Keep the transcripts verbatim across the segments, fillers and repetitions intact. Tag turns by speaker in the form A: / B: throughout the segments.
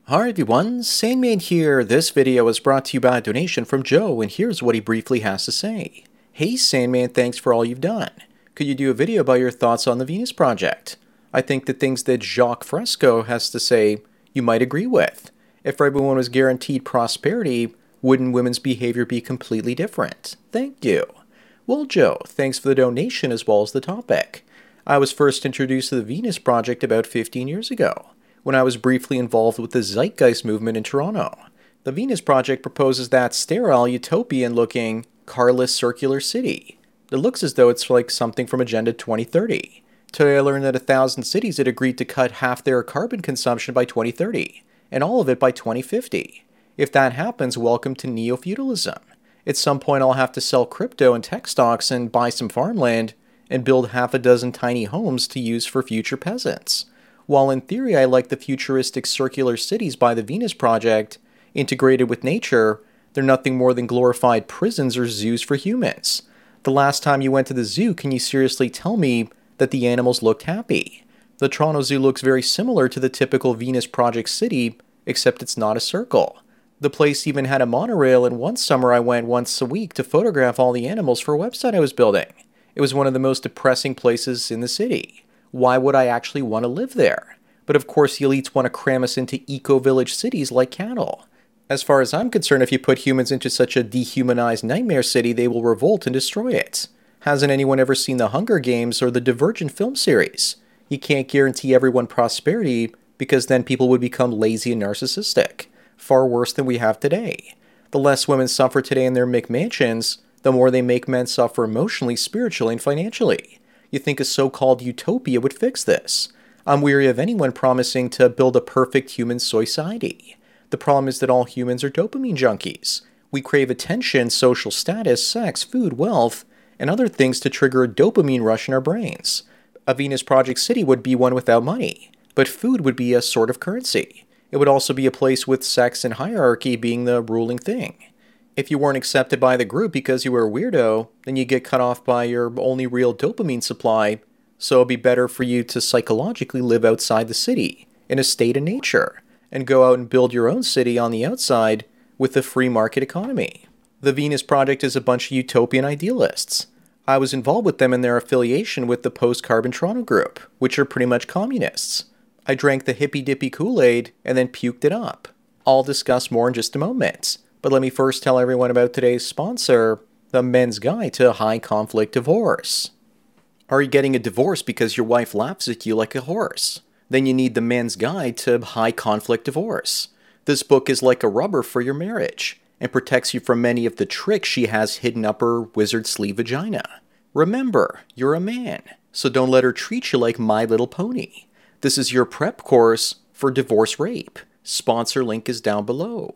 A: Hi everyone, Sandman here. This video was brought to you by a donation from Joe, and here's what he briefly has to say. Hey Sandman, thanks for all you've done. Could you do a video about your thoughts on the Venus Project? I think the things that Jacques Fresco has to say you might agree with. If everyone was guaranteed prosperity, wouldn't women's behavior be completely different? Thank you. Well Joe, thanks for the donation as well as the topic. I was first introduced to the Venus Project about fifteen years ago, when I was briefly involved with the Zeitgeist movement in Toronto. The Venus Project proposes that sterile, utopian-looking, carless circular city. It looks as though it's like something from Agenda twenty thirty. Today I learned that a thousand cities had agreed to cut half their carbon consumption by twenty thirty, and all of it by twenty fifty. If that happens, welcome to neo-feudalism. At some point I'll have to sell crypto and tech stocks and buy some farmland, and build half a dozen tiny homes to use for future peasants. While in theory I like the futuristic circular cities by the Venus Project, integrated with nature, they're nothing more than glorified prisons or zoos for humans. The last time you went to the zoo, can you seriously tell me that the animals looked happy? The Toronto Zoo looks very similar to the typical Venus Project city, except it's not a circle. The place even had a monorail, and one summer I went once a week to photograph all the animals for a website I was building. It was one of the most depressing places in the city. Why would I actually want to live there? But of course the elites want to cram us into eco-village cities like cattle. As far as I'm concerned, if you put humans into such a dehumanized nightmare city, they will revolt and destroy it. Hasn't anyone ever seen the Hunger Games or the Divergent film series? You can't guarantee everyone prosperity because then people would become lazy and narcissistic. Far worse than we have today. The less women suffer today in their McMansions, the more they make men suffer emotionally, spiritually, and financially. You think a so-called utopia would fix this? I'm weary of anyone promising to build a perfect human society. The problem is that all humans are dopamine junkies. We crave attention, social status, sex, food, wealth, and other things to trigger a dopamine rush in our brains. A Venus Project city would be one without money, but food would be a sort of currency. It would also be a place with sex and hierarchy being the ruling thing. If you weren't accepted by the group because you were a weirdo, then you get cut off by your only real dopamine supply, so it'd be better for you to psychologically live outside the city, in a state of nature, and go out and build your own city on the outside with the free market economy. The Venus Project is a bunch of utopian idealists. I was involved with them in their affiliation with the Post-Carbon Toronto Group, which are pretty much communists. I drank the hippy-dippy Kool-Aid and then puked it up. I'll discuss more in just a moment. But let me first tell everyone about today's sponsor, the Men's Guide to High Conflict Divorce. Are you getting a divorce because your wife laughs at you like a horse? Then you need the Men's Guide to High Conflict Divorce. This book is like a rubber for your marriage, and protects you from many of the tricks she has hidden up her wizard sleeve vagina. Remember, you're a man, so don't let her treat you like My Little Pony. This is your prep course for divorce rape. Sponsor link is down below.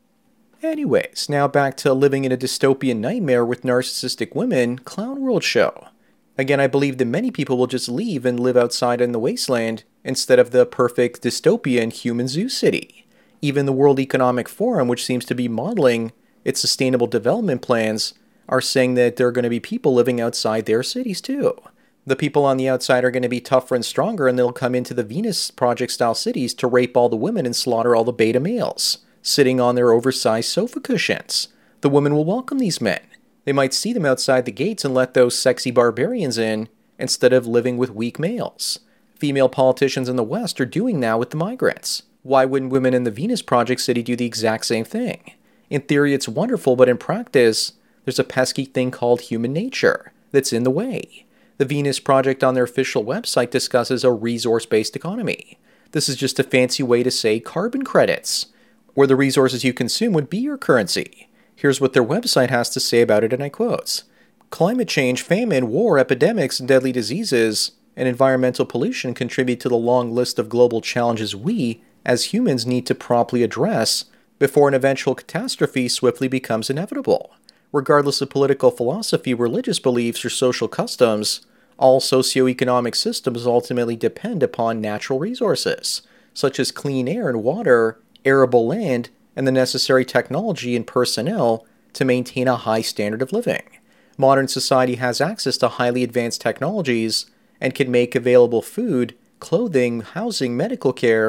A: Anyways, now back to living in a dystopian nightmare with narcissistic women, Clown World show. Again, I believe that many people will just leave and live outside in the wasteland instead of the perfect dystopian human zoo city. Even the World Economic Forum, which seems to be modeling its sustainable development plans, are saying that there are going to be people living outside their cities too. The people on the outside are going to be tougher and stronger, and they'll come into the Venus Project-style cities to rape all the women and slaughter all the beta males, sitting on their oversized sofa cushions. The women will welcome these men. They might see them outside the gates and let those sexy barbarians in, instead of living with weak males. Female politicians in the West are doing now with the migrants. Why wouldn't women in the Venus Project city do the exact same thing? In theory, it's wonderful, but in practice, there's a pesky thing called human nature that's in the way. The Venus Project on their official website discusses a resource-based economy. This is just a fancy way to say carbon credits, where the resources you consume would be your currency. Here's what their website has to say about it, and I quote, "Climate change, famine, war, epidemics, and deadly diseases, and environmental pollution contribute to the long list of global challenges we, as humans, need to promptly address before an eventual catastrophe swiftly becomes inevitable. Regardless of political philosophy, religious beliefs, or social customs, all socioeconomic systems ultimately depend upon natural resources, such as clean air and water, arable land, and the necessary technology and personnel to maintain a high standard of living. Modern society has access to highly advanced technologies and can make available food, clothing, housing, medical care,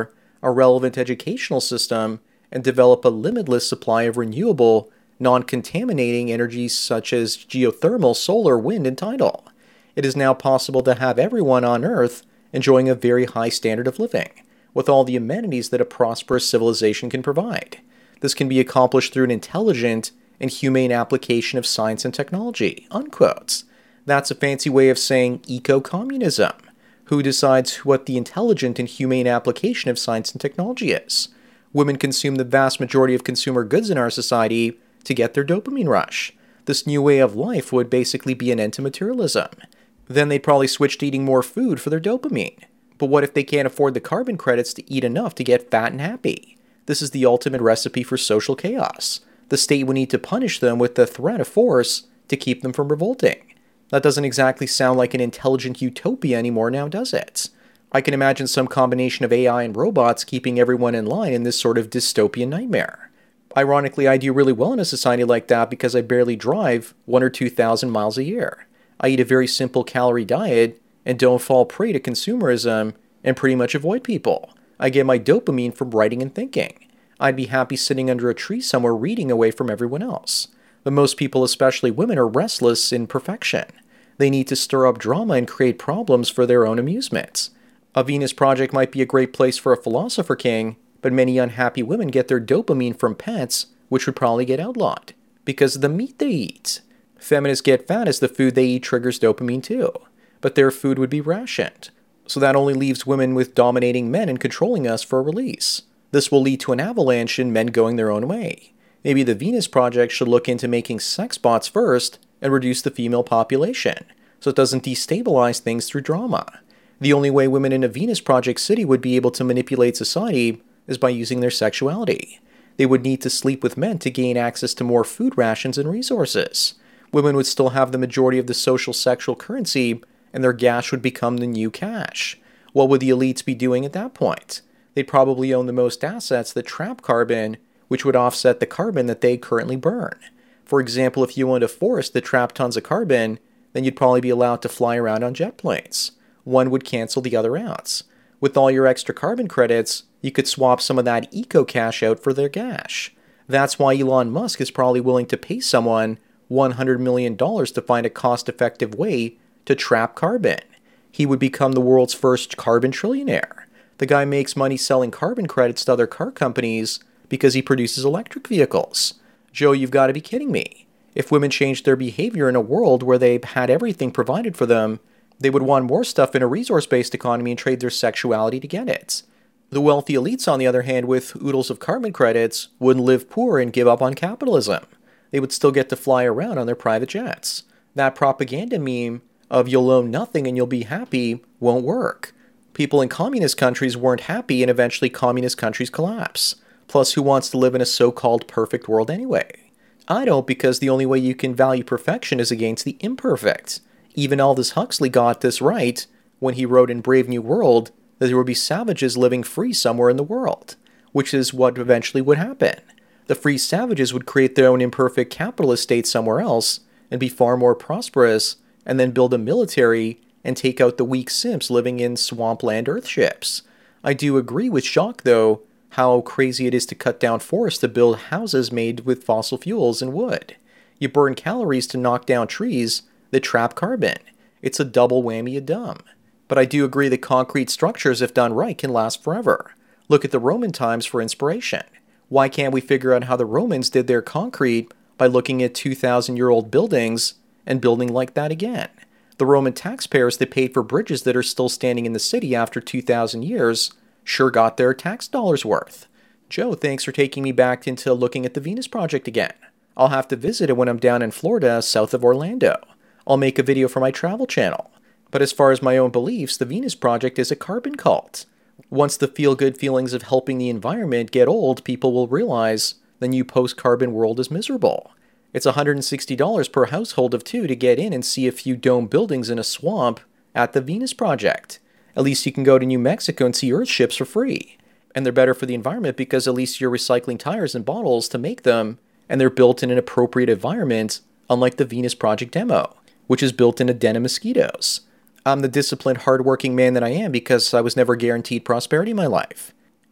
A: a relevant educational system, and develop a limitless supply of renewable, non-contaminating energies such as geothermal, solar, wind, and tidal. It is now possible to have everyone on Earth enjoying a very high standard of living, with all the amenities that a prosperous civilization can provide. This can be accomplished through an intelligent and humane application of science and technology, unquote. That's a fancy way of saying eco-communism. Who decides what the intelligent and humane application of science and technology is? Women consume the vast majority of consumer goods in our society to get their dopamine rush. This new way of life would basically be an end to materialism. Then they'd probably switch to eating more food for their dopamine. But what if they can't afford the carbon credits to eat enough to get fat and happy? This is the ultimate recipe for social chaos. The state would need to punish them with the threat of force to keep them from revolting. That doesn't exactly sound like an intelligent utopia anymore now, does it? I can imagine some combination of A I and robots keeping everyone in line in this sort of dystopian nightmare. Ironically, I do really well in a society like that because I barely drive one or two thousand miles a year. I eat a very simple calorie diet and don't fall prey to consumerism and pretty much avoid people. I get my dopamine from writing and thinking. I'd be happy sitting under a tree somewhere reading away from everyone else. But most people, especially women, are restless in perfection. They need to stir up drama and create problems for their own amusement. A Venus Project might be a great place for a philosopher king, but many unhappy women get their dopamine from pets, which would probably get outlawed, because of the meat they eat. Feminists get fat as the food they eat triggers dopamine too, but their food would be rationed. So that only leaves women with dominating men and controlling us for a release. This will lead to an avalanche in men going their own way. Maybe the Venus Project should look into making sex bots first and reduce the female population, so it doesn't destabilize things through drama. The only way women in a Venus Project city would be able to manipulate society is by using their sexuality. They would need to sleep with men to gain access to more food rations and resources. Women would still have the majority of the social sexual currency, and their gash would become the new cash. What would the elites be doing at that point? They'd probably own the most assets that trap carbon, which would offset the carbon that they currently burn. For example, if you owned a forest that trapped tons of carbon, then you'd probably be allowed to fly around on jet planes. One would cancel the other out. With all your extra carbon credits, you could swap some of that eco-cash out for their gash. That's why Elon Musk is probably willing to pay someone one hundred million dollars to find a cost-effective way to trap carbon. He would become the world's first carbon trillionaire. The guy makes money selling carbon credits to other car companies because he produces electric vehicles. Joe, you've got to be kidding me. If women changed their behavior in a world where they had everything provided for them, they would want more stuff in a resource-based economy and trade their sexuality to get it. The wealthy elites, on the other hand, with oodles of carbon credits, wouldn't live poor and give up on capitalism. They would still get to fly around on their private jets. That propaganda meme of you'll own nothing and you'll be happy won't work. People in communist countries weren't happy and eventually communist countries collapse. Plus, who wants to live in a so-called perfect world anyway? I don't, because the only way you can value perfection is against the imperfect. Even Aldous Huxley got this right when he wrote in Brave New World that there would be savages living free somewhere in the world, which is what eventually would happen. The free savages would create their own imperfect capitalist state somewhere else and be far more prosperous, and then build a military and take out the weak simps living in swampland earthships. I do agree with Jacques, though, how crazy it is to cut down forests to build houses made with fossil fuels and wood. You burn calories to knock down trees that trap carbon. It's a double whammy of dumb. But I do agree that concrete structures, if done right, can last forever. Look at the Roman times for inspiration. Why can't we figure out how the Romans did their concrete by looking at two thousand year old buildings and building like that again? The Roman taxpayers that paid for bridges that are still standing in the city after two thousand years sure got their tax dollars worth. Joe, thanks for taking me back into looking at the Venus Project again. I'll have to visit it when I'm down in Florida, south of Orlando. I'll make a video for my travel channel. But as far as my own beliefs, the Venus Project is a carbon cult. Once the feel-good feelings of helping the environment get old, people will realize the new post-carbon world is miserable. It's one hundred sixty dollars per household of two to get in and see a few dome buildings in a swamp at the Venus Project. At least you can go to New Mexico and see Earthships for free. And they're better for the environment because at least you're recycling tires and bottles to make them, and they're built in an appropriate environment, unlike the Venus Project demo, which is built in a den of mosquitoes. I'm the disciplined, hardworking man that I am because I was never guaranteed prosperity in my life.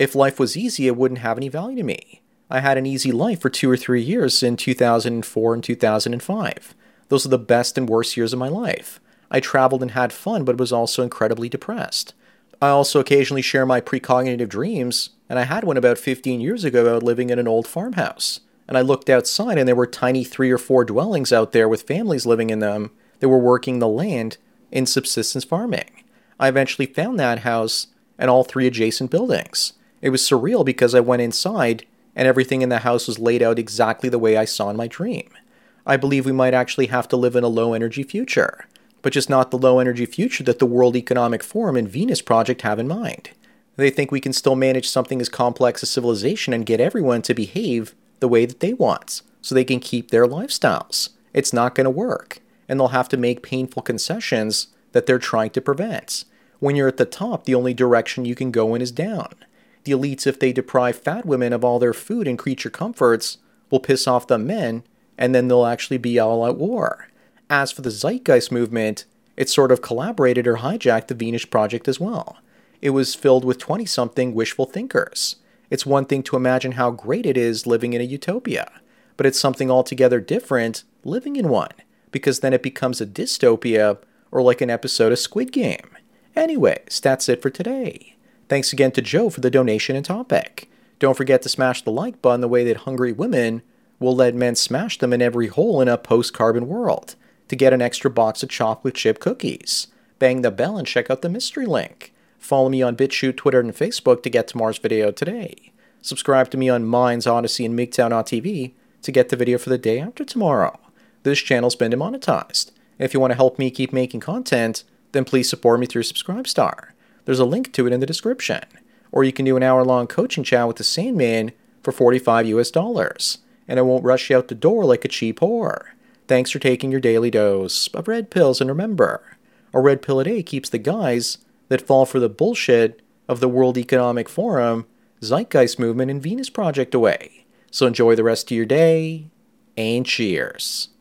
A: If life was easy, it wouldn't have any value to me. I had an easy life for two or three years in two thousand four and two thousand five. Those are the best and worst years of my life. I traveled and had fun, but was also incredibly depressed. I also occasionally share my precognitive dreams, and I had one about fifteen years ago about living in an old farmhouse. And I looked outside and there were tiny three or four dwellings out there with families living in them that were working the land in subsistence farming. I eventually found that house and all three adjacent buildings. It was surreal because I went inside and everything in the house was laid out exactly the way I saw in my dream. I believe we might actually have to live in a low-energy future, but just not the low-energy future that the World Economic Forum and Venus Project have in mind. They think we can still manage something as complex as civilization and get everyone to behave the way that they want, so they can keep their lifestyles. It's not going to work, and they'll have to make painful concessions that they're trying to prevent. When you're at the top, the only direction you can go in is down. The elites, if they deprive fat women of all their food and creature comforts, will piss off the men, and then they'll actually be all out war. As for the Zeitgeist movement, it sort of collaborated or hijacked the Venus Project as well. It was filled with twenty-something wishful thinkers. It's one thing to imagine how great it is living in a utopia, but it's something altogether different living in one, because then it becomes a dystopia or like an episode of Squid Game. Anyways, that's it for today. Thanks again to Joe for the donation and topic. Don't forget to smash the like button the way that hungry women will let men smash them in every hole in a post-carbon world to get an extra box of chocolate chip cookies. Bang the bell and check out the mystery link. Follow me on BitChute, Twitter, and Facebook to get tomorrow's video today. Subscribe to me on Minds, Odyssey, and MGTOW dot T V to get the video for the day after tomorrow. This channel's been demonetized. If you want to help me keep making content, then please support me through Subscribestar. There's a link to it in the description. Or you can do an hour-long coaching chat with the Sandman for forty-five U S dollars, and I won't rush you out the door like a cheap whore. Thanks for taking your daily dose of red pills, and remember, a red pill a day keeps the guys that fall for the bullshit of the World Economic Forum, Zeitgeist Movement, and Venus Project away. So enjoy the rest of your day, and cheers.